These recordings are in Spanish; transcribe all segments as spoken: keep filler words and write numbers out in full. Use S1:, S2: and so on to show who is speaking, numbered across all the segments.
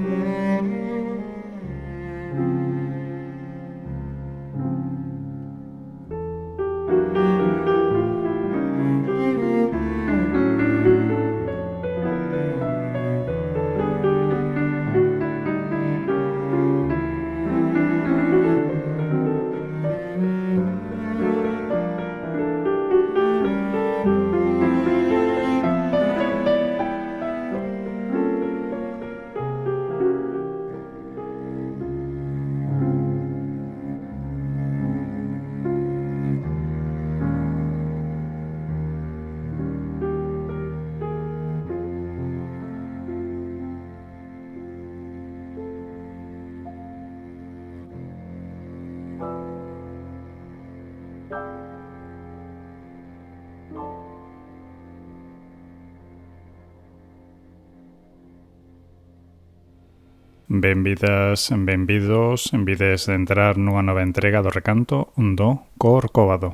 S1: Benvidas, benvidos, envides de entrar nunha nova entrega do recanto do Corcovado.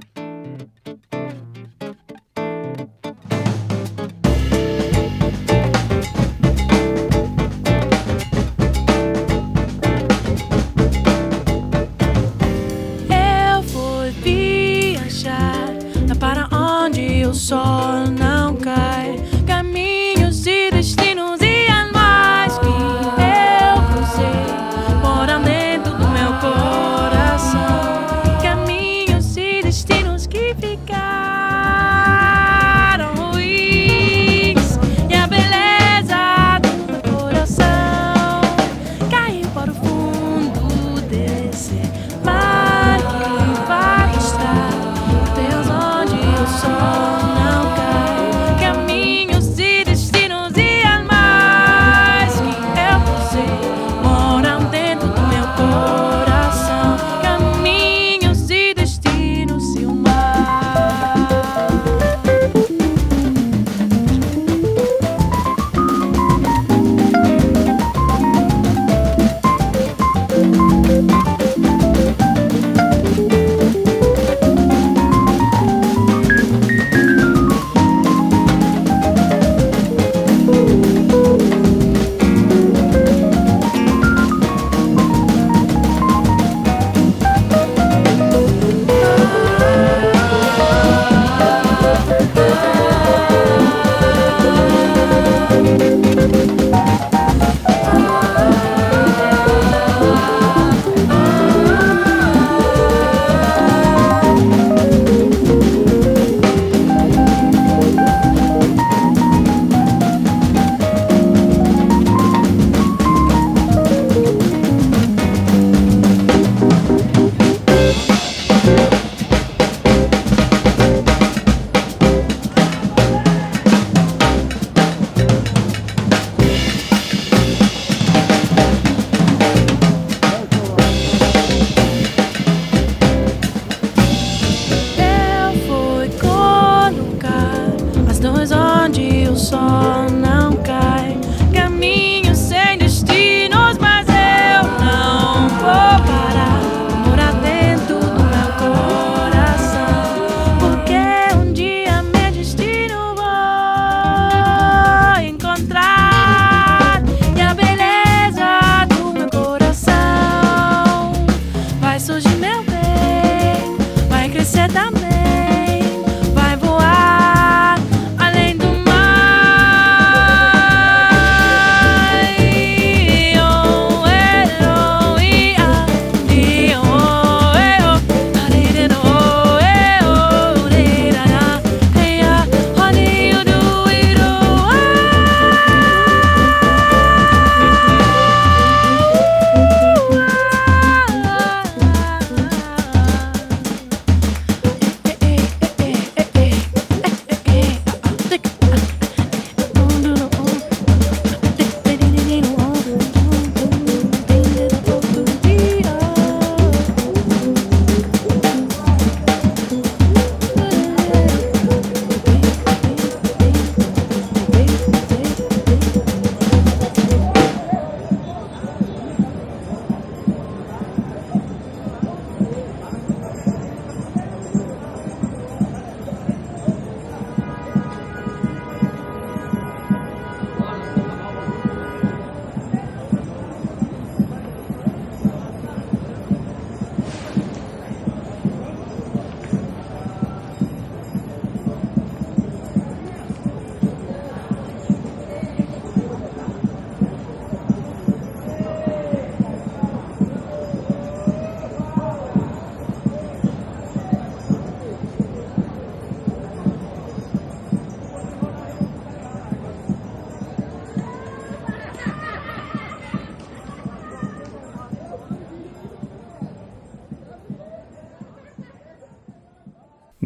S2: Eu vou viajar para onde o sol não cai, caminhos e destinos e mais que eu cruzei, moram dentro do meu coração, caminhos e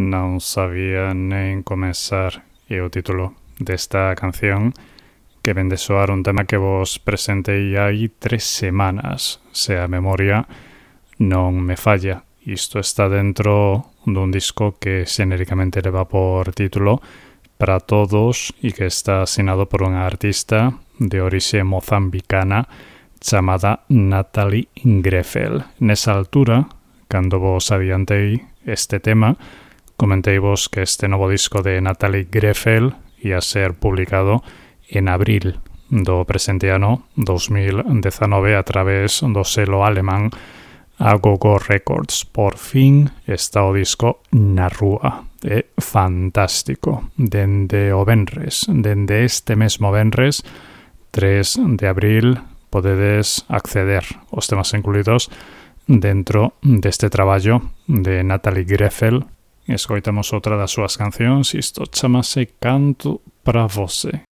S1: non sabía nem comezar e o título desta canción que vende soar un tema que vos presentei hai tres semanas, se a memoria non me falla. Isto está dentro dun disco que xenéricamente leva por título Para Todos e que está asinado por unha artista de orixe mozambicana chamada Natalie Greffel. Nesa altura, cando vos adiantei este tema, comentei vos que este novo disco de Natalie Greffel ia ser publicado en abril do presente ano dos mil dezanove a través do selo alemán Agogo Records. Por fin está o disco na rúa. É fantástico. Dende o venres, dende este mesmo venres, tres de abril, podedes acceder aos temas incluídos dentro deste traballo de Natalie Greffel. Escoitamos outra das súas cancións, isto chamase Canto pra Você.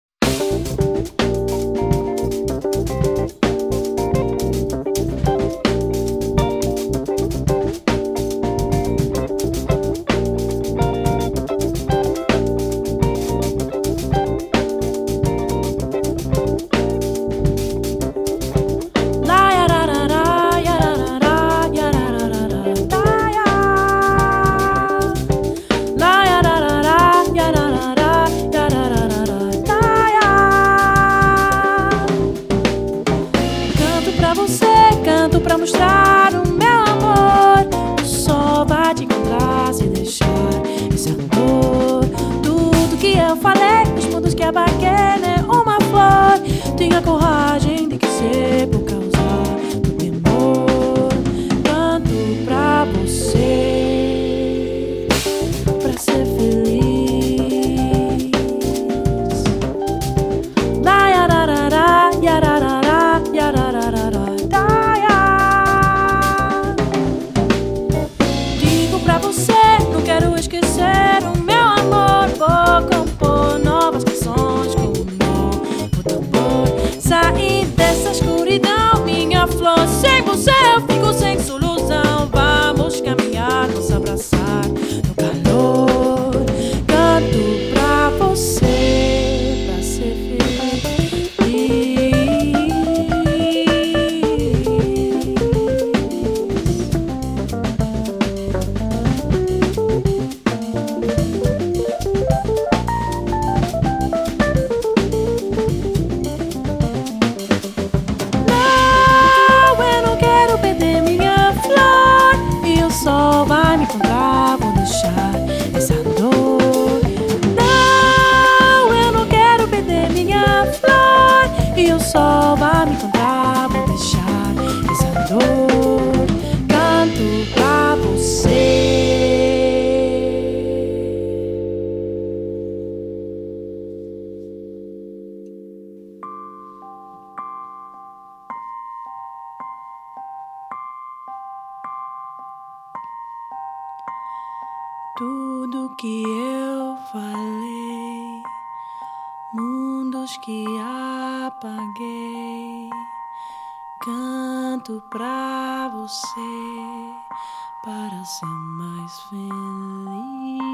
S2: Tenha coragem de que ser por causa do temor. Canto pra você, pra ser feliz. La yararara, yararara, yararara, ya. Digo pra você, não quero esquecer o meu amor. Vou compor novas canções com sair dessa escuridão, minha flor. Sem você eu fico sem solução. Vamos caminhar, nos abraçar no calor. Canto pra você, pra ser feliz. Só vai me encontrar, vou deixar essa dor. Canto pra tudo que eu falei, mundos que apaguei, canto pra você para ser mais feliz.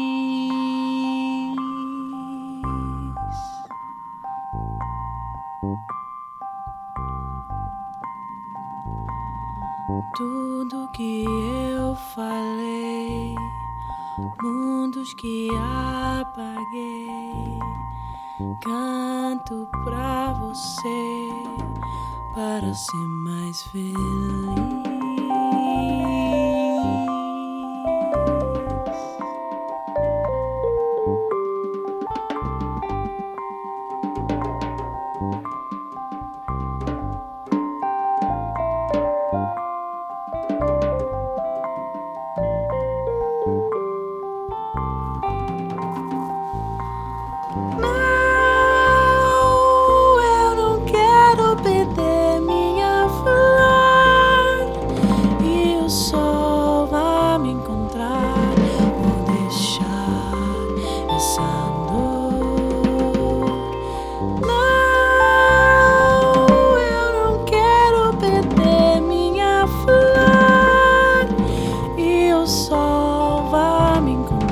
S2: Tudo que eu falei, mundos que apaguei, canto pra você para ser mais feliz. O sol vai me encontrar.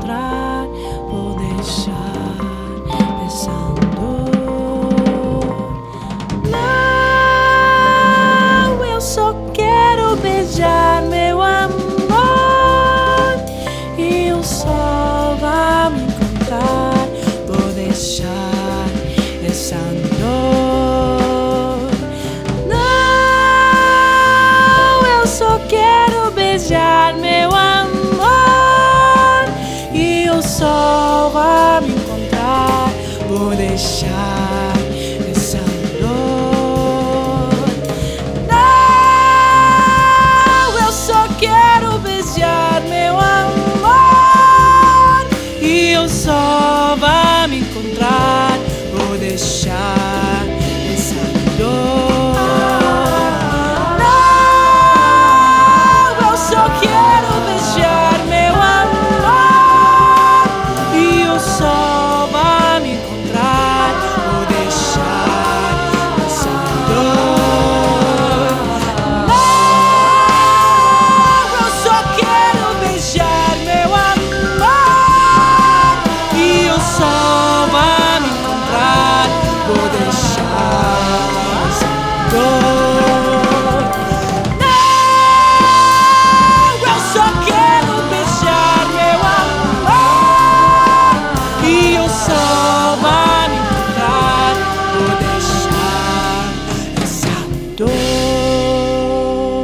S2: quero beijar meu amor, e o sol vai me encontrar. Vou deixar essa dor. Não, eu só quero beijar meu amor, e o sol vai me encontrar. Vou deixar essa dor. Não, eu só quero beijar meu amor, e o sol vai me encontrar. Vou deixar essa dor. Não, eu só quero beijar meu amor, e o sol vai me encontrar. Vou deixar essa dor. Não, eu só quero beijar meu amor, e o sol vai me encontrar. Vou deixar essa dor.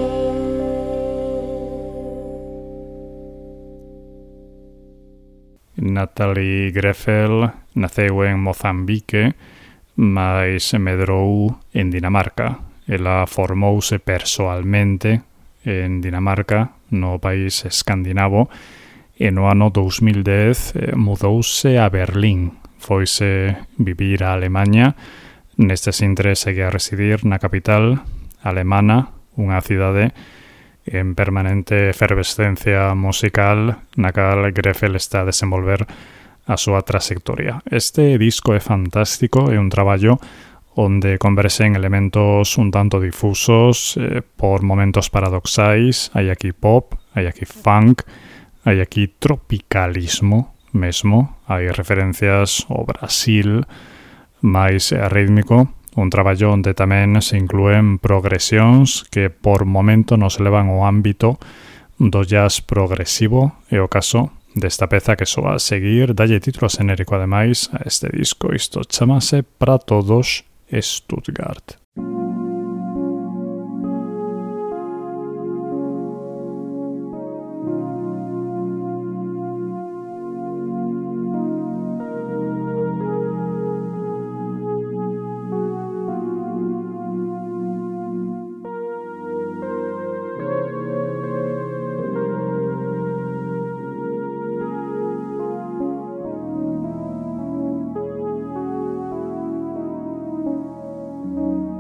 S1: Natalie Greffel naceu en Mozambique, mas medrou en Dinamarca. Ela formouse persoalmente en Dinamarca, no país escandinavo, e no ano dos mil dez eh, mudouse a Berlín. Foise vivir a Alemanha. Nestes intres segue a residir na capital alemana, unha cidade en permanente efervescencia musical na cal Greffel está a desenvolver a súa trayectoria. Este disco é fantástico, é un traballo onde conversen elementos un tanto difusos, eh, por momentos paradoxais. Hai aquí pop, hai aquí funk, hai aquí tropicalismo mesmo, hai referencias ao Brasil, máis rítmico, un traballo onde tamén se inclúen progresións que por momento nos levan ao ámbito do jazz progresivo, e o caso desta peza que soa a seguir dalle título xenérico ademais a este disco. Isto chamase Para Todos Stuttgart.
S2: Thank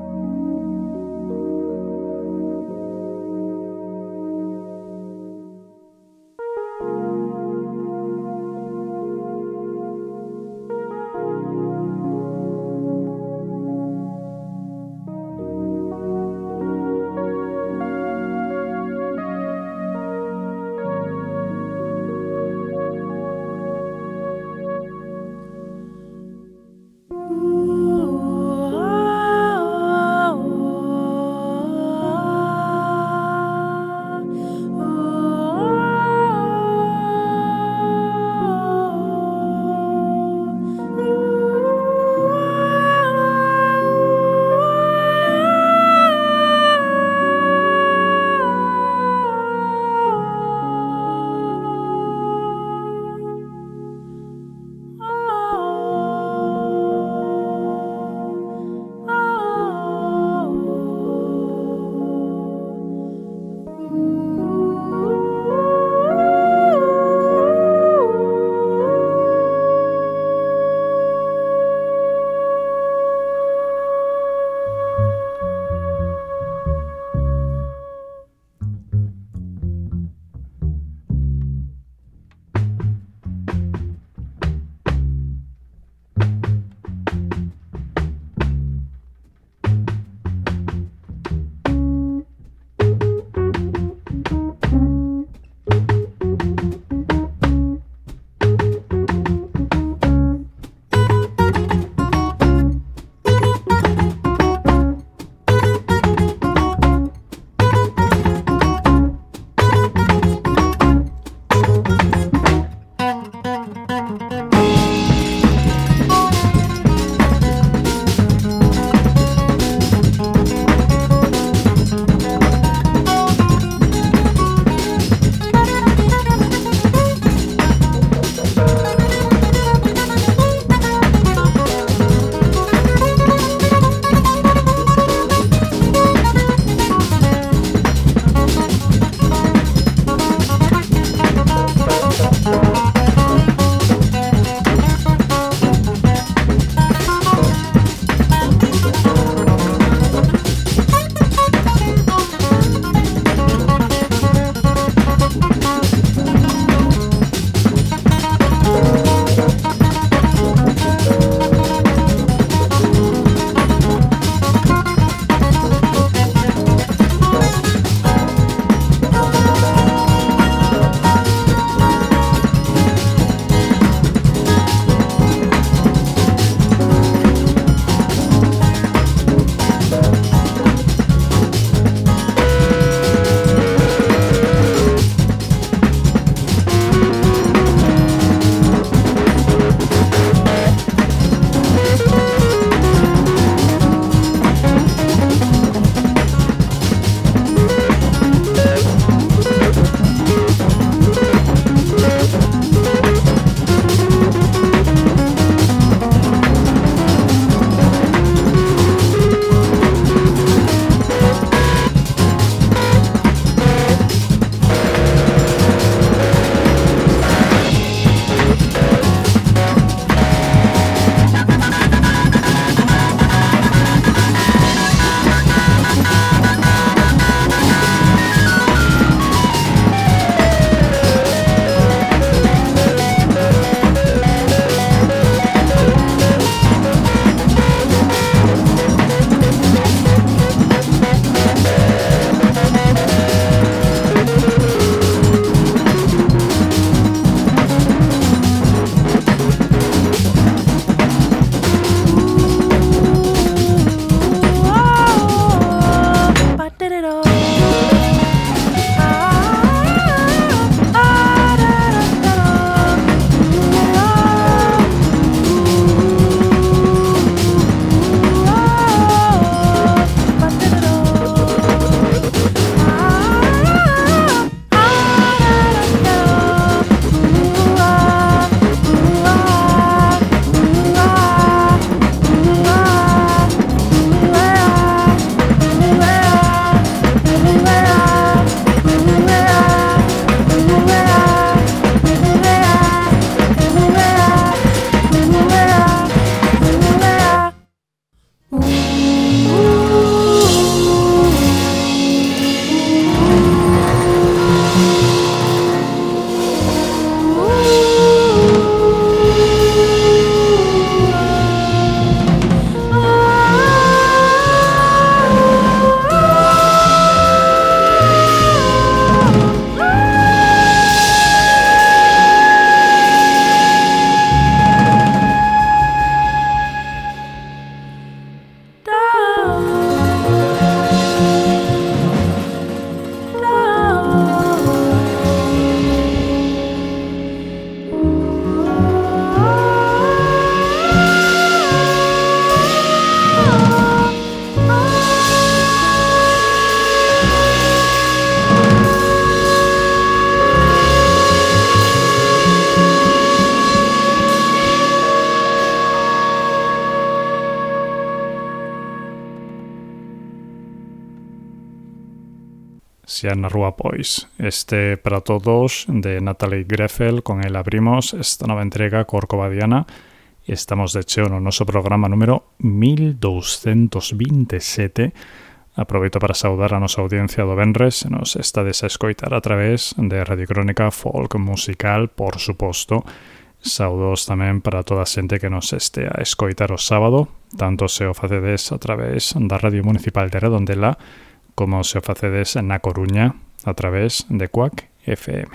S1: Sian Rua Pois. Este para todos de Natalie Greffel, con el abrimos esta nueva entrega corcovadiana e estamos de cheo no noso programa número mil doscientos veintisiete. Aproveito para saudar a nosa audiencia do venres, nos estades a escoitar a través de Radio Crónica Folk Musical, por suposto. Saudos tamén para toda a xente que nos este a escoitar o sábado, tanto se o facedes a través da Radio Municipal de Redondela como se o facedes na Coruña a través de Quack F M.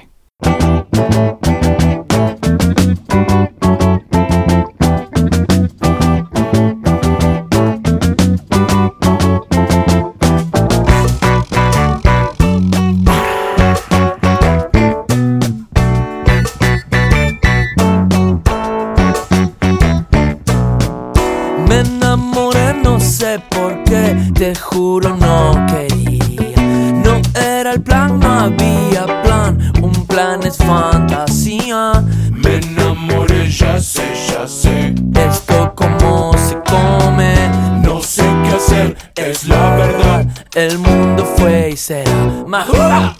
S3: Me enamoré, no sé por qué, te juro no quería. No era el plan, no había plan, un plan es fantasía.
S4: Me enamoré, ya sé, ya sé.
S3: Esto como se come,
S4: No sé qué hacer, es la verdad.
S3: el mundo fue y será Majura.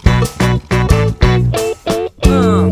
S3: Mm.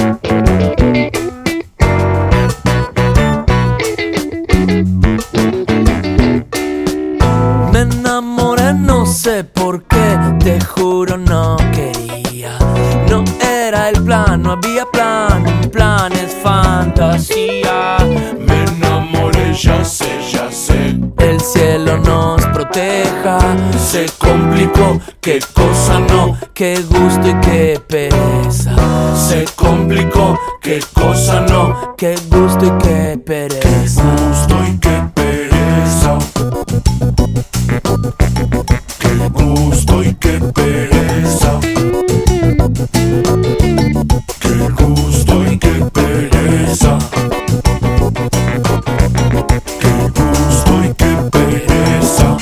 S3: Me enamoré, no sé por qué, te juro no quería. No era el plan, no había plan, un plan es fantasía.
S4: Me enamoré, ya sé, ya sé.
S3: El cielo nos proteja,
S4: Se complicó, qué cosa no.
S3: qué gusto y qué pereza.
S4: Se complicó, qué cosa no.
S3: Qué gusto y qué pereza.
S4: Gusto y qué pereza. Qué gusto y qué pereza. Qué gusto y qué pereza. Qué gusto y qué pereza.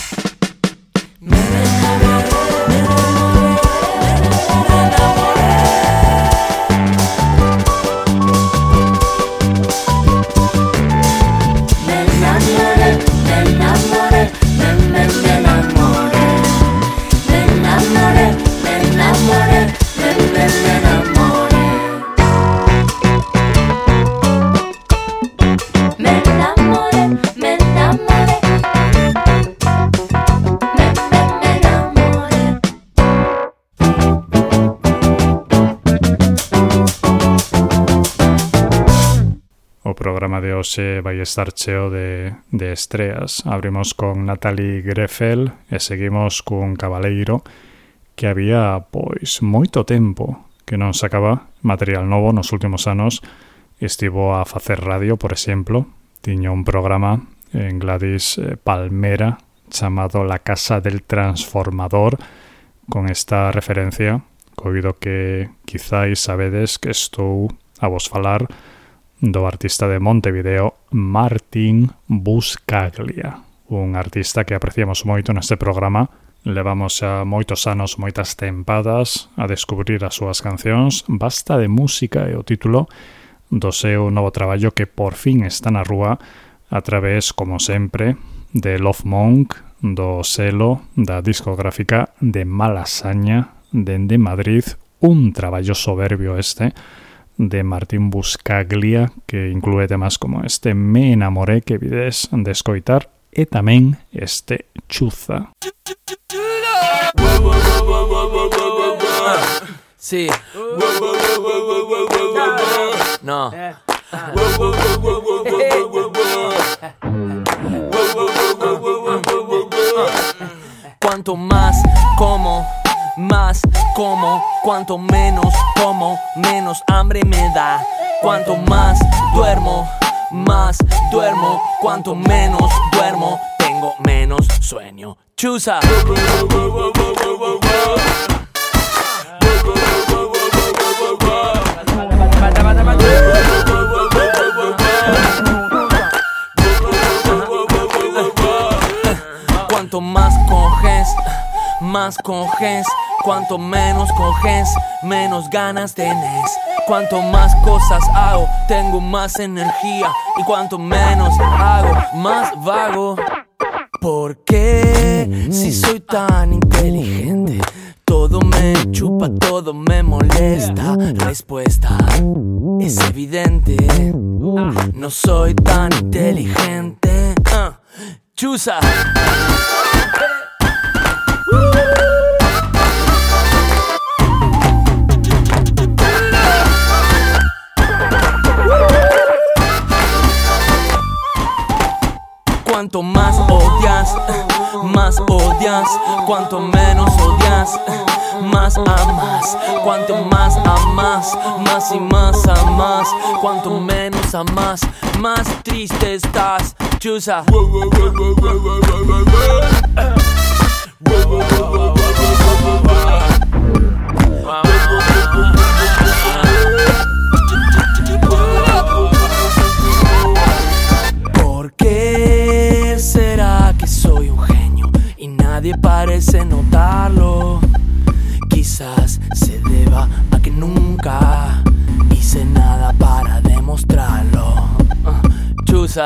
S1: O programa de hoxe vai estar cheo de, de estreas. Abrimos con Natalie Greffel e seguimos cun cabaleiro que había, pois, moito tempo que non sacaba material novo nos últimos anos. Estivo a facer radio, por exemplo. Tiña un programa en Gladys Palmera chamado La Casa del Transformador, con esta referencia, coido que quizáis sabedes que estou a vos falar do artista de Montevideo Martín Buscaglia, un artista que apreciamos moito neste programa. Levamos xa moitos anos, moitas tempadas a descubrir as súas cancións. Basta de música é o título do seu novo traballo que por fin está na rúa a través, como sempre, de Love Monk, do selo da discográfica de Malasaña dende Madrid. Un traballo soberbio este de Martín Buscaglia que inclúe temas como este Me enamoré que vides de escoitar e tamén este Chuza.
S3: Sí. No. Cuanto más como, más como, cuanto menos como, menos hambre me da. Cuanto más duermo, más duermo, cuanto menos duermo, tengo menos sueño. Chuza. Cuanto más coges, más coges, cuanto menos coges, menos ganas tenés. Cuanto más cosas hago, tengo más energía. Y cuanto menos hago, más vago. ¿Por qué? Si soy tan inteligente, todo me chupa, todo me molesta. Respuesta es evidente, no soy tan inteligente. uh, Chuza. Cuanto más odias, más odias. Cuanto menos odias, más amas. Cuanto más amas, más y más amas. Cuanto menos amas, más triste estás. Chuza. ¿Por qué será que soy un genio y nadie parece notarlo? Quizás se deba a que nunca hice nada para demostrarlo. uh, Chuza.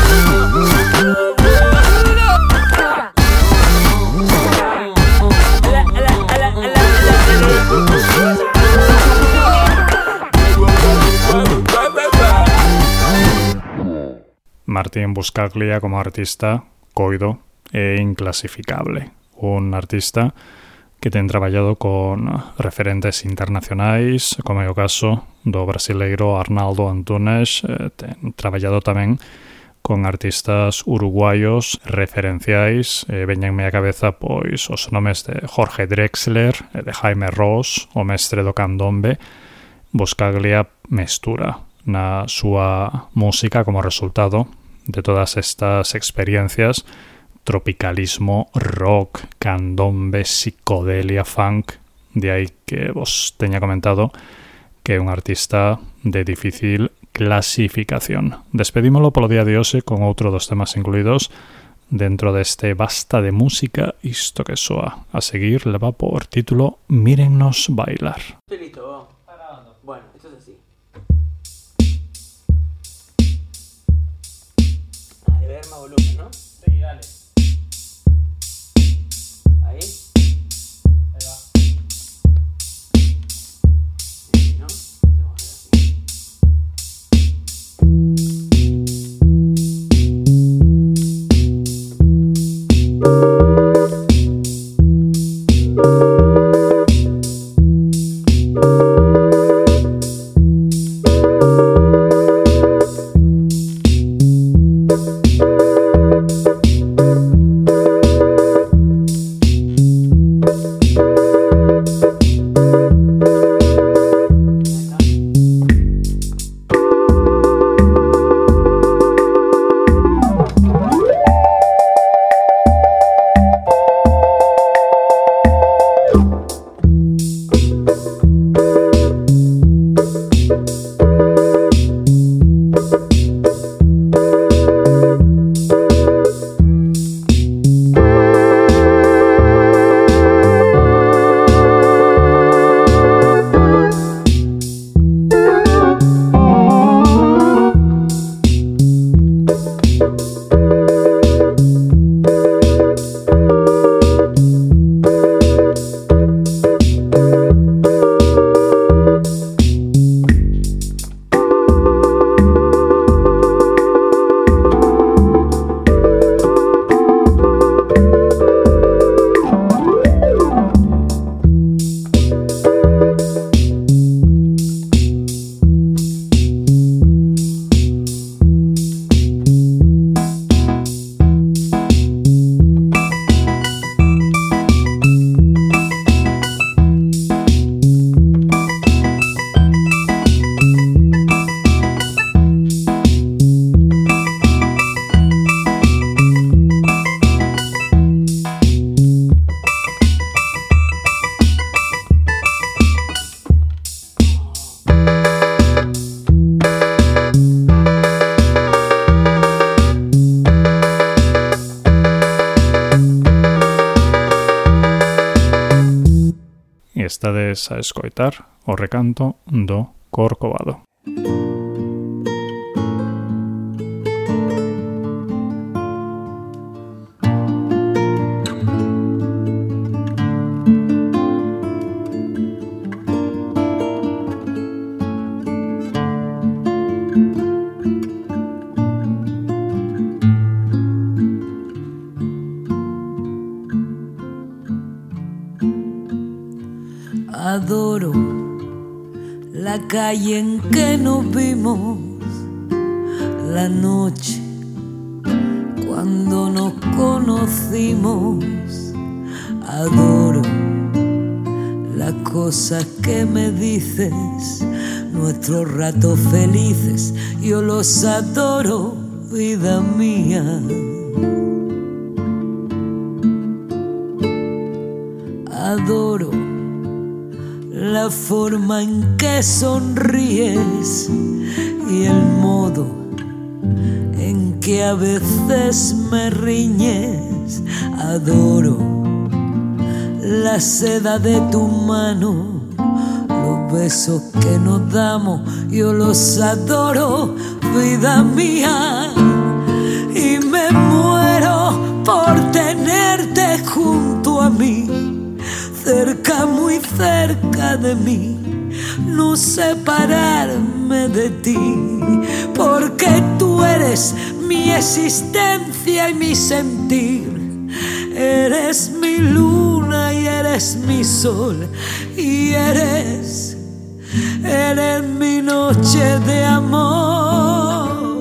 S1: Martín Buscaglia como artista, coido e inclasificable. Un artista que ten traballado con referentes internacionais, como é o caso do brasileiro Arnaldo Antunes. Ten traballado tamén con artistas uruguaios referenciais. Eh, veñenme á cabeza pois os nomes de Jorge Drexler e de Jaime Ross, o mestre do candombe. Buscaglia mestura na súa música como resultado de todas estas experiencias tropicalismo, rock, candombe, psicodelia, funk. De aí que vos teña comentado que é un artista de difícil clasificación. Despedímolo polo día de hoxe con outro dos temas incluídos dentro deste Basta de Música. Isto que soa a seguir leva por título Mírennos bailar.
S3: Estoy listo. Bueno, esto es así. Dale, ver más volumen, ¿no?
S1: Sí, dale.
S3: Ahí.
S1: Ahí va.
S3: Sí, ¿no? Te vamos a ver así.
S1: estades a escoitar o recanto do Corcovado.
S3: Adoro la calle en que nos vimos, la noche cuando nos conocimos. Adoro las cosas que me dices, nuestros ratos felices, yo los adoro, vida mía. Adoro la forma en que sonríes y el modo en que a veces me riñes. Adoro la seda de tu mano, los besos que nos damos, yo los adoro, vida mía. Y me muero por tenerte junto a mí, cerca, muy cerca de mí, no separarme de ti, porque tú eres mi existencia y mi sentir. Eres mi luna y eres mi sol, y eres, eres mi noche de amor.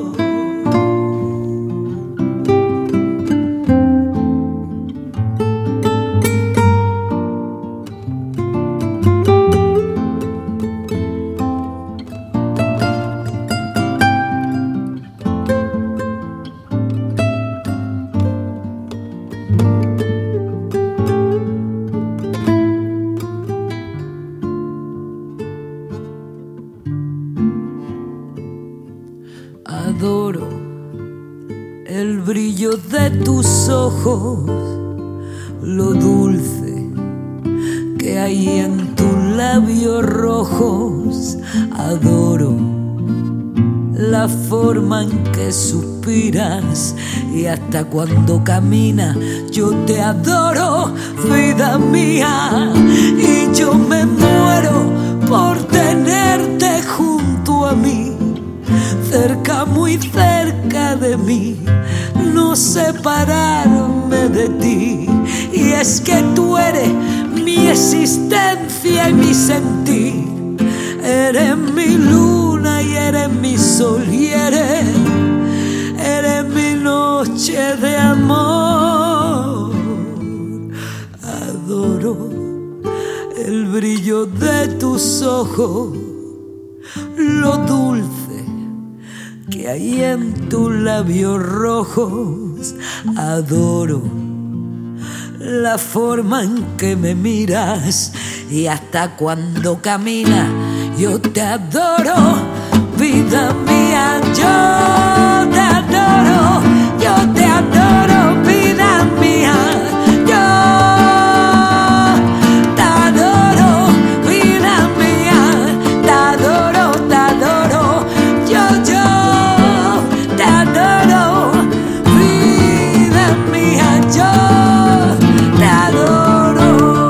S3: Adoro el brillo de tus ojos, lo dulce que hay en tus labios rojos. Adoro la forma en que suspiras y hasta cuando caminas yo te adoro, vida mía. Y yo me muero por tenerte junto a mí, cerca, muy cerca de mí, no separarme de ti. Y es que tú eres mi existencia y mi sentir. Eres mi luna y eres mi sol, y eres, eres mi noche de amor. Adoro el brillo de tus ojos, lo dulce que hay en tus labios rojos. Adoro la forma en que me miras y hasta cuando caminas yo te adoro, vida mía. Yo te adoro, yo te adoro, vida mía. Yo te adoro, vida mía. Te adoro, te adoro. Yo, yo te adoro, vida mía. Yo te adoro.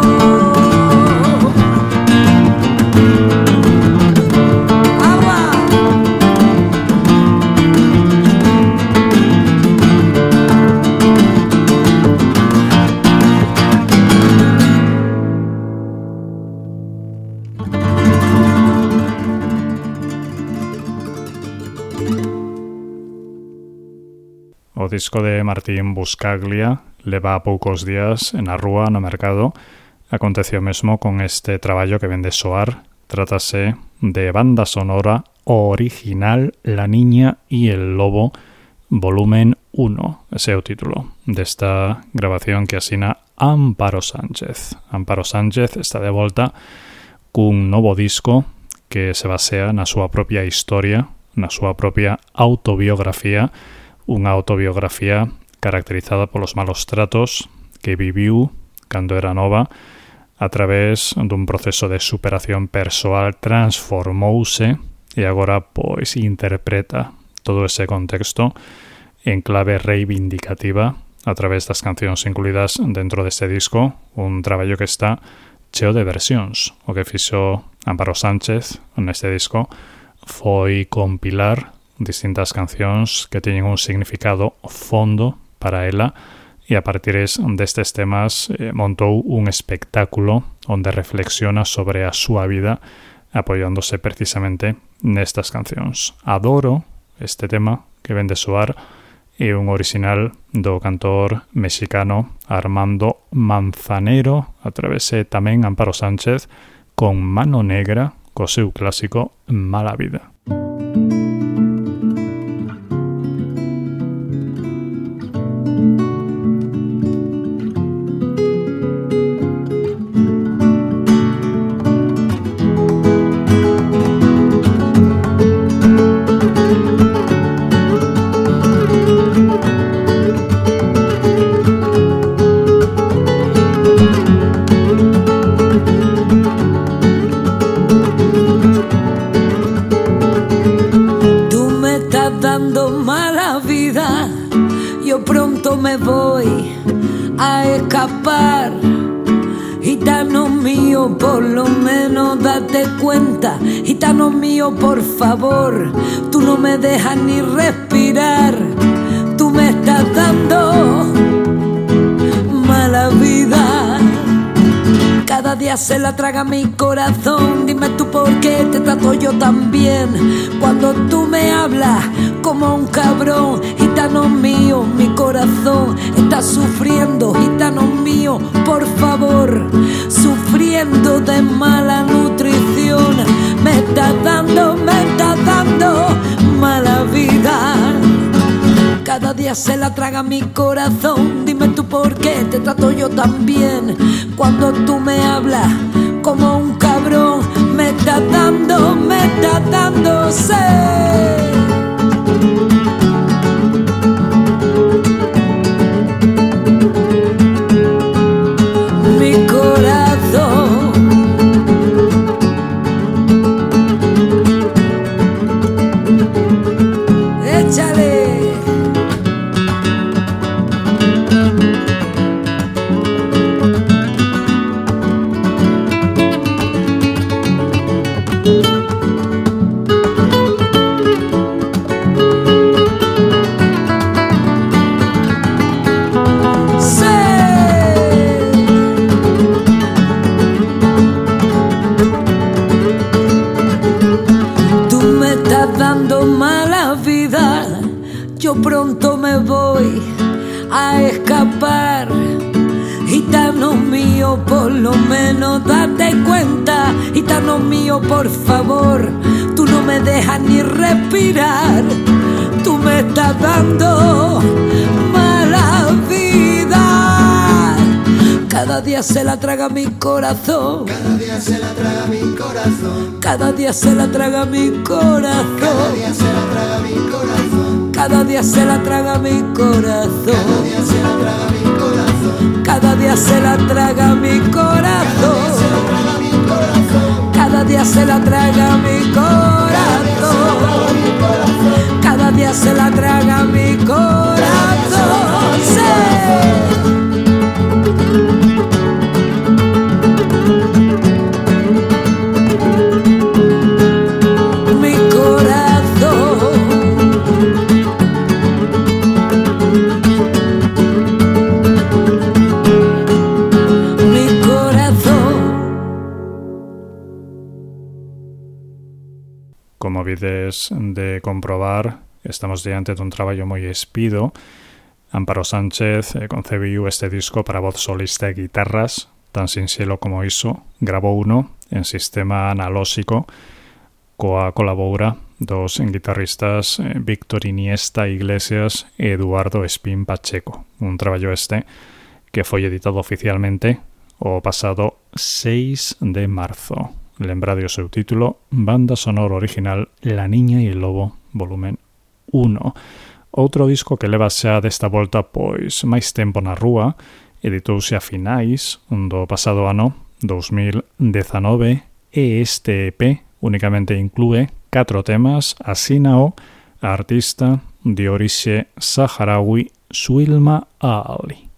S1: O disco de Martín Buscaglia leva a poucos días en a rúa no mercado. Aconteceu mesmo con este traballo que vende soar. Trátase de banda sonora original La Niña y el Lobo, volumen uno, ese é o título desta grabación que asina Amparo Sánchez. Amparo Sánchez está de volta cun novo disco que se basea na súa propia historia, na súa propia autobiografía, unha autobiografía caracterizada polos malos tratos que viviu cando era nova a través dun proceso de superación persoal transformouse e agora pois interpreta todo ese contexto en clave reivindicativa a través das cancións incluídas dentro deste disco, un traballo que está cheo de versións. O que fixo Amparo Sánchez neste disco foi compilar distintas cancións que teñen un significado fondo para ela e a partir destes temas eh, montou un espectáculo onde reflexiona sobre a súa vida apoiándose precisamente nestas cancións. Adoro este tema que ven de soar, é un original do cantor mexicano Armando Manzanero, a través tamén Amparo Sánchez con Mano Negra, co seu clásico Mala Vida.
S3: Me voy a escapar, gitano mío, por lo menos date cuenta, gitano mío, por favor, tú no me dejas ni respirar, tú me estás dando mala vida. Cada día se la traga mi corazón. Dime tú por qué te trato yo tan bien cuando tú me hablas como un cabrón. Gitano mío, mi corazón está sufriendo. Gitano mío, por favor, sufriendo de mala nutrición. Me está dando, me está dando mala vida. Cada día se la traga mi corazón. Dime tú por qué te trato yo tan bien cuando tú me hablas como un cabrón. Me está dando, me está dando sed. Mi corazón. Échale. Yo pronto me voy a escapar. Gitano mío, por lo menos date cuenta. Gitano mío, por favor, tú no me dejas ni respirar. Tú me estás dando mala vida. Cada día se la traga mi corazón.
S5: Cada día se la traga mi corazón.
S3: Cada día se la traga mi corazón.
S5: Cada día se la traga mi corazón.
S3: Cada día se la traga mi corazón.
S5: Cada día se la traga mi corazón.
S3: Cada día se la traga mi corazón. Cada día se la traga mi corazón. Sí.
S1: Como vides de comprobar, estamos diante dun traballo moi espido. Amparo Sánchez eh, concebiu este disco para voz solista e guitarras, tan sinxelo como iso. Gravou uno en sistema analóxico coa colaboura dos guitarristas eh, Víctor Iniesta Iglesias e Eduardo Espín Pacheco. Un traballo este que foi editado oficialmente o pasado seis de marzo. Lembrade o seu título, Banda sonora original La Niña e el Lobo, volumen uno. Outro disco que leva xa desta volta pois máis tempo na rúa, editouse a finais do pasado ano, dos mil diecinueve e este E P únicamente inclúe catro temas asinao a artista de orixe saharaui Suilma Ali.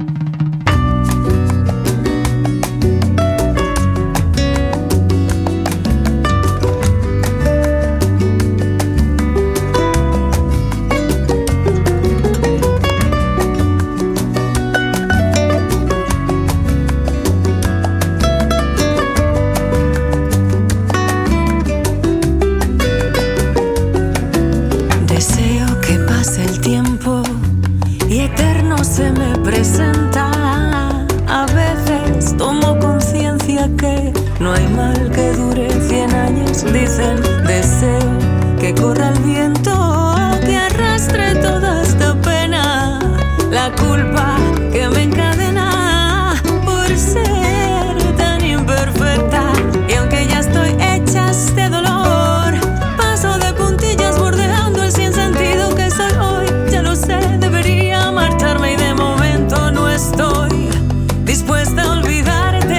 S6: Se me presenta, a veces tomo conciencia que no hay mal que dure cien años. Dicen, deseo que corra el viento, que arrastre toda esta pena, la culpa que me encadena por ser tan imperfecta. Y aunque ya estoy hecha este dolor, paso de puntillas bordeando el sinsentido que soy hoy. Ya lo sé, debería marcharme y de momento no estoy dispuesta a olvidarte.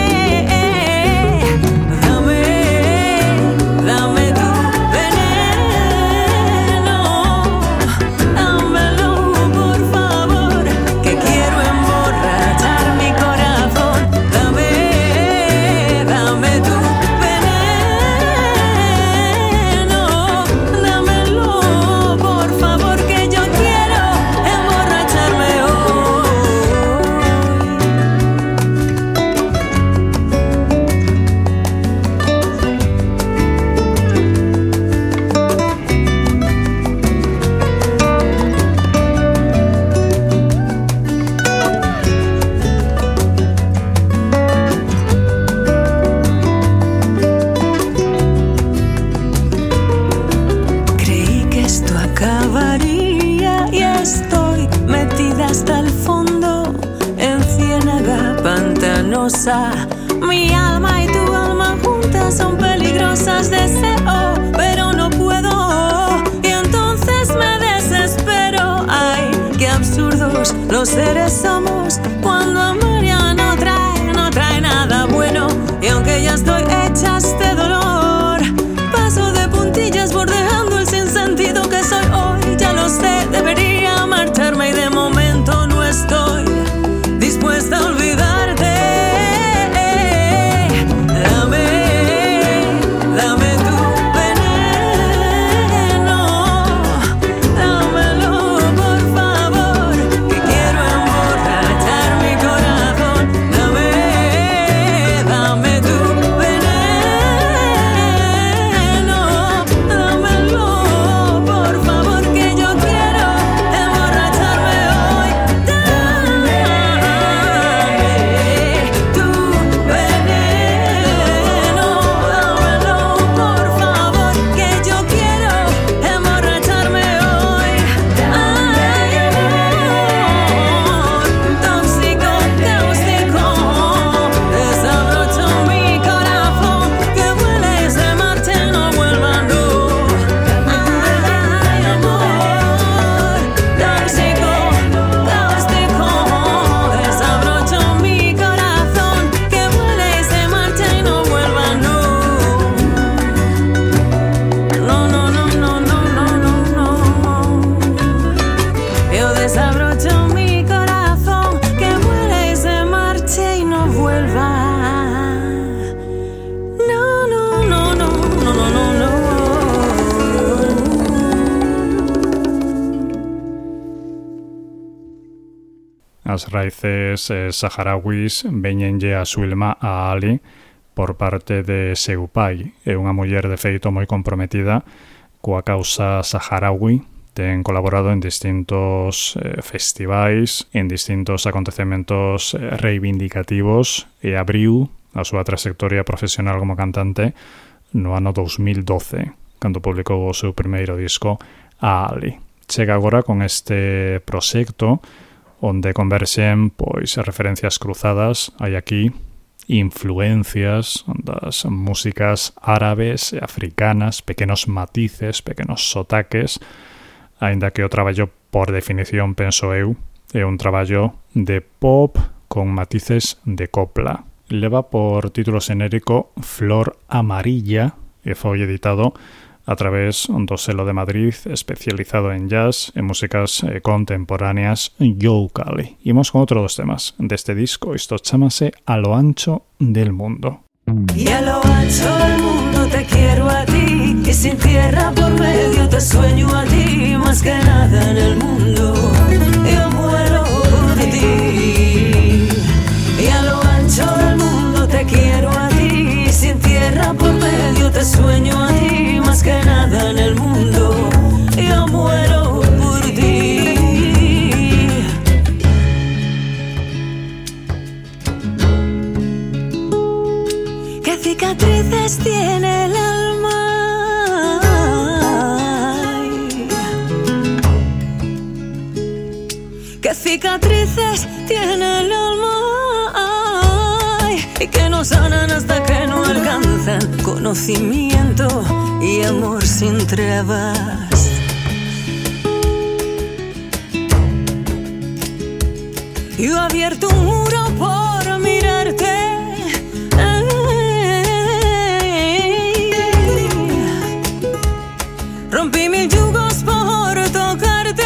S6: Dame, dame tu veneno, dámelo por favor, que quiero emborrachar mi corazón. Dame, dame tu veneno, dámelo por favor, que yo quiero emborracharme hoy. Creí que esto acabaría y estoy metida hasta el fondo en ciénaga pantanosa. Mi alma y tu alma juntas son peligrosas. Deseo, pero no puedo, y entonces me desespero. Ay, qué absurdos los seres somos cuando amar ya no trae, no trae nada bueno. Y aunque ya estoy hecha este dolor, paso de puntillas bordeando el sinsentido que soy hoy. Ya lo sé, debería marcharme y de momento no estoy dispuesta a olvidarte. Dame, dame tu veneno, dámelo por favor, que quiero emborrachar mi corazón. Dame, dame tu veneno, dámelo por favor, que yo quiero emborracharme hoy. Dame tu veneno, dámelo por favor, que yo quiero emborracharme hoy. Ay, amor, tóxico, cáustico, desabrocho mi corazón, que vuele y se marche y no vuelva, no. Ay, amor, tóxico, cáustico, desabrocho mi corazón, que vuele y se marche y no vuelva, no. No, no, no, no, no, no, no, no. Yo desabrocho mi corazón, que vuele y se marche y no vuelva. No, no, no, no, no, no, no, no.
S1: As raíces eh, saharauis veñenlle a Suilma a Ali por parte de seu pai. É unha muller de feito moi comprometida coa causa saharaui. Ten colaborado en distintos eh, festivais, en distintos acontecementos eh, reivindicativos e abriu a súa trayectoria profesional como cantante no ano dos mil doce, cando publicou o seu primeiro disco, a Ali. Chega agora con este proxecto onde converxen pois referencias cruzadas. Hai aquí influencias das músicas árabes e africanas, pequenos matices, pequenos sotaques, aínda que o traballo, por definición, penso eu, é un traballo de pop con matices de copla. leva por título xenérico Flor Amarilla e foi editado a través do selo de Madrid especializado en jazz e músicas contemporáneas Youkali. Imos con outro dos temas deste disco, isto chámase A lo ancho del mundo.
S6: Y a lo ancho del mundo te quiero a ti, y sin tierra por medio te sueño a ti, más que nada en el mundo yo muero por ti. Y a lo ancho del mundo te quiero a ti, y sin tierra por medio te sueño a ti, más que nada en el mundo yo muero por ti. ¿Qué cicatrices tiene el alma? ¿Qué cicatrices tiene el alma? Ay, y que no sanan hasta que no alcanzan conocimiento y amor sin trabas. Yo he abierto un muro por mirarte, rompí mil yugos por tocarte,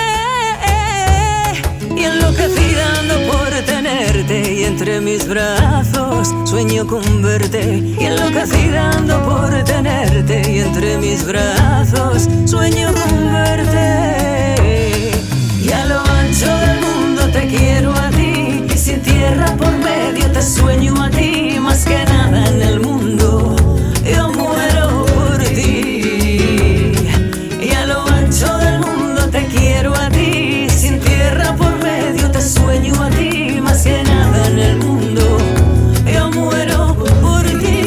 S6: y enloquecida ando por tenerte, y entre mis brazos sueño con verte, y enloquecida ando por tenerte, y entre mis brazos sueño con verte. Y a lo ancho del mundo te quiero a ti, y sin tierra por medio te sueño a ti, más que nada en el mundo yo muero por ti. Y a lo ancho del mundo te quiero a ti, sin tierra por medio te sueño a ti, más que nada en el mundo yo muero por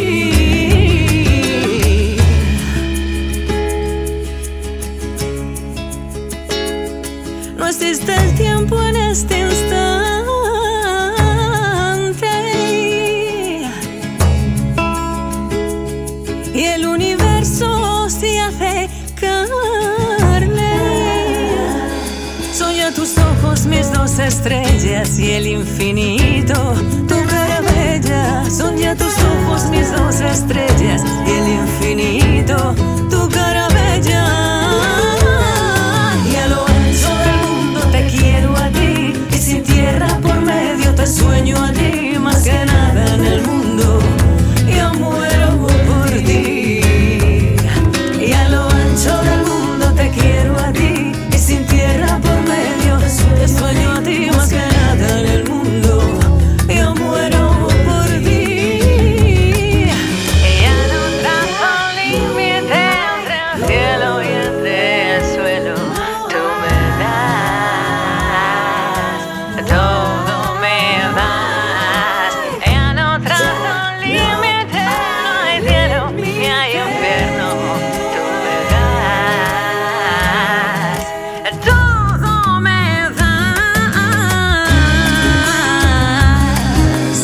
S6: ti. No existe el tiempo en este instante, y el universo se hace carne. Soy a tus ojos mis dos estrellas y el infinito tu cara bella. Soy a tus ojos mis dos estrellas y el infinito tu cara bella. Y a lo ancho del mundo te quiero a ti, y sin tierra por medio te sueño a ti, más que nada en el mundo yo muero por ti. Y a lo ancho del mundo te quiero a ti, y sin tierra por medio te sueño a ti, más que nada en el mundo yo muero por ti. Ella no traza un límite entre el cielo y entre el suelo. Tú me das, todo me das. Ella no traza un límite, no hay cielo ni hay infierno. Tú me das, todo me das.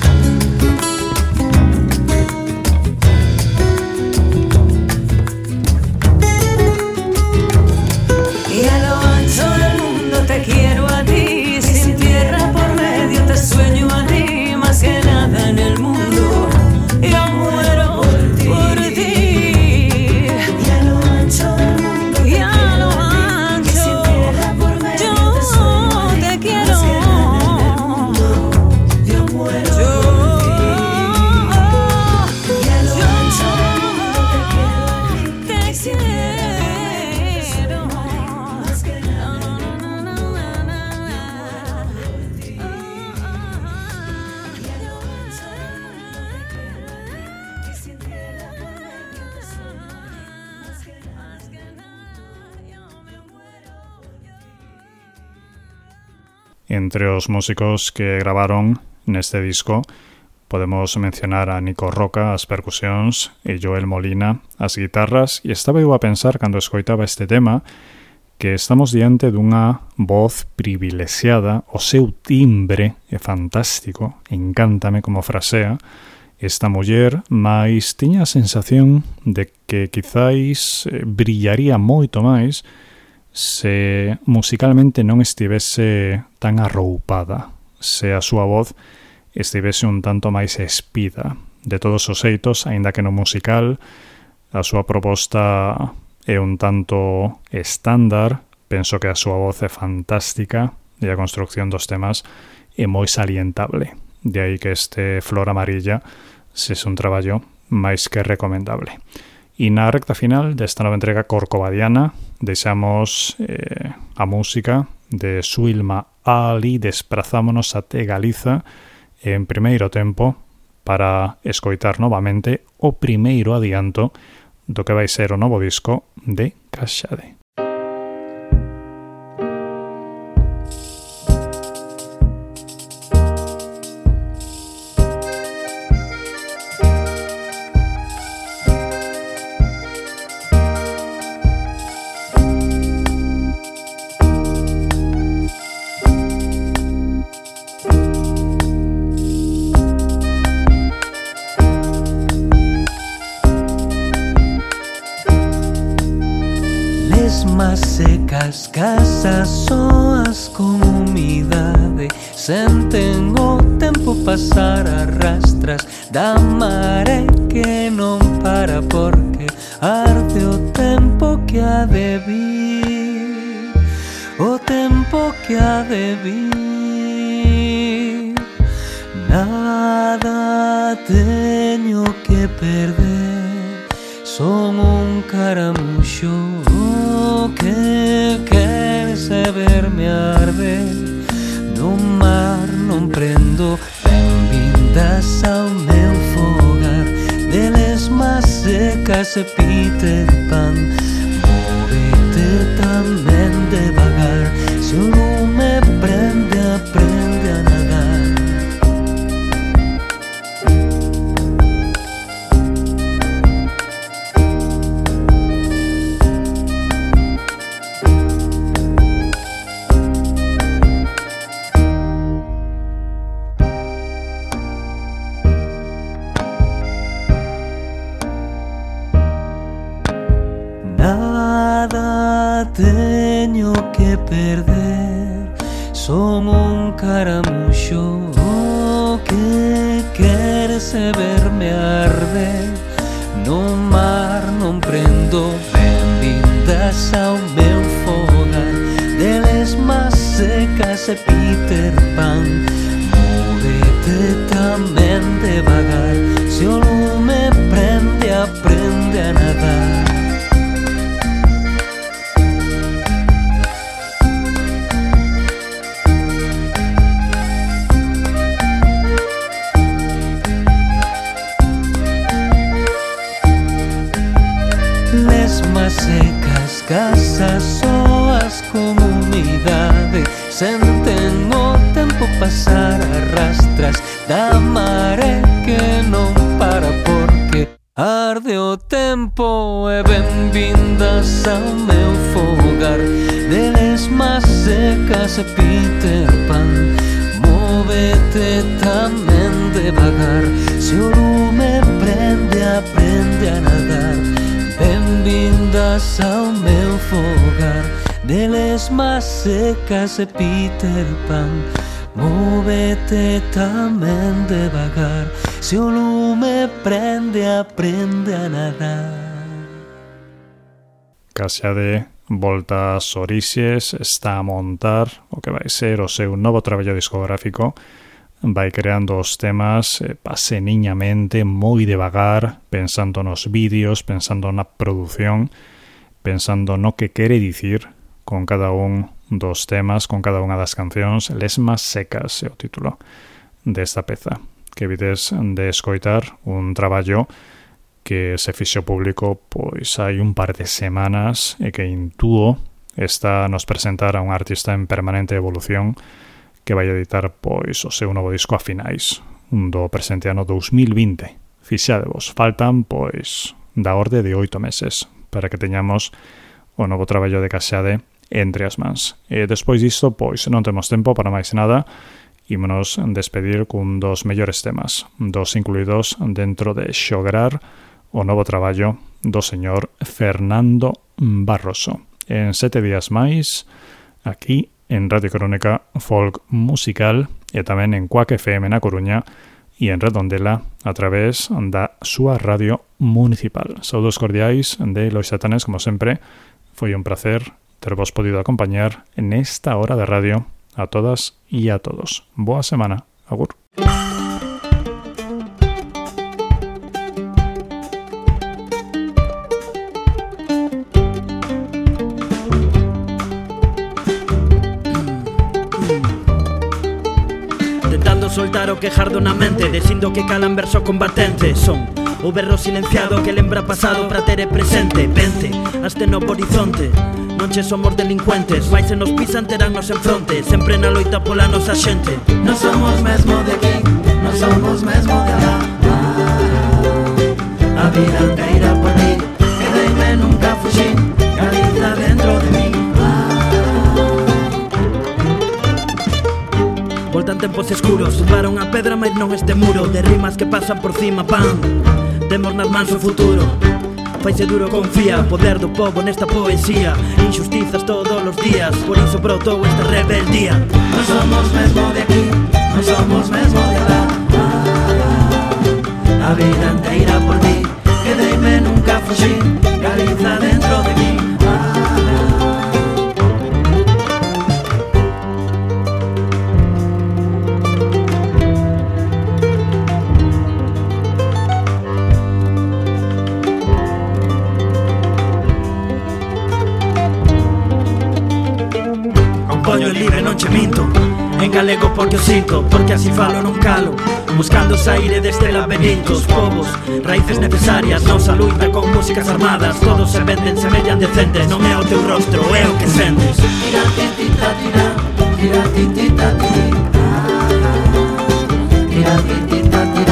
S6: Y a lo ancho del mundo te quiero a ti, sin tierra por medio te sueño a ti, más que nada en el mundo yo muero por ti. Y a lo ancho del mundo y a lo ancho, sin tierra por medio te sueño a ti, te quiero, más que nada en el mundo yo muero por ti. Y a lo ancho del mundo te quiero a ti, te quiero, más que nada en el mundo yo muero por ti. Y a lo ancho del mundo te quiero a ti, y sin tierra por medio te sueño a ti, más que nada yo me muero por ti.
S1: Entre os músicos que gravaron neste disco podemos mencionar a Nico Roca as percusións e Joel Molina as guitarras, e estaba eu a pensar cando escoitaba este tema que estamos diante dunha voz privilexiada, o seu timbre é fantástico, encántame como frasea esta muller, mais tiña a sensación de que quizáis brillaría moito máis se musicalmente non estivese tan arroupada, se a súa voz estivese un tanto máis espida. De todos os xeitos, aínda que no musical, a súa proposta é un tanto estándar, penso que a súa voz é fantástica e a construcción dos temas é moi salientable. De aí que este Flor Amarilla se é un traballo máis que recomendable. E na recta final desta nova entrega corcovadiana deixamos eh, a música de Suilma Ali, desprazámonos até Galiza en primeiro tempo para escoitar novamente o primeiro adianto do que vai ser o novo disco de Caxade.
S3: Secas casas soas con humidade, senten o tempo pasar a rastras da maré que non para porque arde o tempo que ha de vir, o tempo que ha de vir. Nada teño que perder, son un caramuxo que querse verme arder no mar, non prendo. Benvindas ao meu fogar de lesmas secas e Peter Pan. Móvete tamén devagar, se o lume prende, aprende a nadar. Teño que perder, son un caramuxo que querse verme arder no mar, non prendo. Benvindas ao meu fogar de lesmas secas e Peter Pan. Móvete tamén devagar, se o lume prende, aprende a nadar. Lesmas secas, casas soas con humidade, senten o tempo pasar a rastras da maré que non para porque arde o tempo. E benvindas ao meu fogar de lesmas secas e Peter Pan. Móvete tamén devagar, se o lume prende, aprende a nadar. Benvindas ao meu fogar de lesmas secas e Peter Pan. Móvete tamén devagar, se o lume prende, aprende a nadar.
S1: Caxade volta ás orixes, está a montar o que vai ser o seu novo traballo discográfico. Vai creando os temas eh, paseniñamente, moi devagar, pensando nos vídeos, pensando na produción, pensando no que quere dicir con cada un dos temas, con cada unha das cancións. Lesmas secas é o título desta peza, que vides de escoitar un traballo que se fixo público pois hai un par de semanas e que intúo está a nos presentar a un artista en permanente evolución que vai editar pois o seu novo disco a finais do presente ano dous mil vinte. Fixadevos, faltan pois da orde de oito meses para que teñamos o novo traballo de Caxade entre as mans. E despois disto, pois non temos tempo para máis nada. Ímonos despedir cun dos mellores temas, dos incluídos dentro de Xograr, o novo traballo do señor Fernando Barroso. En sete días máis, aquí en Radio Crónica Folk Musical e tamén en Quack F M na Coruña e en Redondela a través da súa radio municipal. Saudos cordiais de Lois Satanes, como sempre. Foi un placer tervos podido acompañar en esta hora de radio a todas e a todos. Boa semana. Agur.
S7: Soltar o quejardo na mente, dicindo que calan verso combatente. Son o berro silenciado que lembra pasado pra ter presente. Vente, aste no horizonte, non che somos delincuentes, vai se nos pisan teránnos en fronte, sempre na loita pola nosa xente.
S5: Non somos mesmo de aquí, non somos mesmo de alá. A vida inteira por mí, quedeime nunca fuxín, Galiza dentro de mí.
S7: Voltan tempos escuros, tumbaron a pedra mais non este muro de rimas que pasan por cima, pan. Temos nas mans o futuro, faise duro, confía, poder do povo nesta poesía. Injustizas todos os días, por iso brotou esta rebeldía.
S5: Non somos mesmo de aquí, non somos mesmo de alá. A vida inteira por mí, quedeime nunca fuxín, Galiza dentro de mí.
S7: Pollo libre non che minto, en galego porque o sinto, porque así falo non calo, buscando saíre deste laberinto. Os povos, raíces necesarias, nosa luita con músicas armadas, todos se venden, se mellan decentes, non é o teu rostro, é o que sentes.
S5: Tira titita tira, tira titita tira, tira titita tira.